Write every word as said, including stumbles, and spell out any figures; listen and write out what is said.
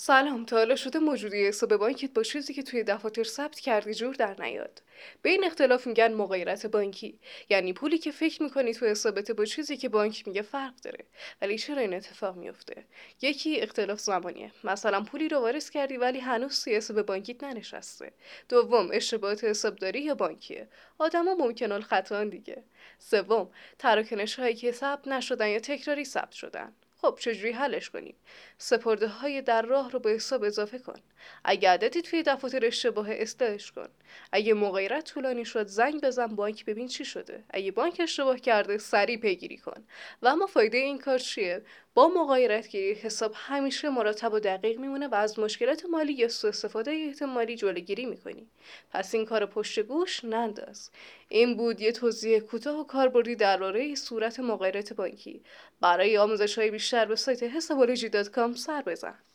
سلام، تا حالا شده موجودی حساب بانکیت با چیزی که توی دفاتر ثبت کردی جور در نیاد؟ به این اختلاف میگن مغایرت بانکی. یعنی پولی که فکر میکنی توی حسابت با چیزی که بانک میگه فرق داره. ولی چرا این اتفاق میفته؟ یکی اختلاف زمانیه، مثلا پولی رو واریز کردی ولی هنوز توی حساب بانکیت ننشسته. دوم، اشتباهات حسابداری یا بانکیه. آدما ممکنه خطا دیگه. سوم، تراکنش هایی که ثبت نشدن یا تکراری ثبت شدن. خب چجوری حلش کنیم؟ سپرده های در راه رو به حساب اضافه کن. اگه عددی توی دفاتر اشتباه، اصلاحش کن. اگه مغایرت طولانی شد، زنگ بزن بانک ببین چی شده. اگه بانک اشتباه کرده، سریع پیگیری کن. و اما فایده این کار چیه؟ با مغایرت گیری حساب همیشه مرتب و دقیق میمونه و از مشکلات مالی یا سوء استفاده احتمالی جلوگیری میکنی. پس این کار پشت گوش ننداز. این بود یه توضیح کوتاه و کاربردی درباره صورت مغایرت بانکی. برای آموزش‌های بیشتر به سایت حسابولوژی دات کام سر بزن.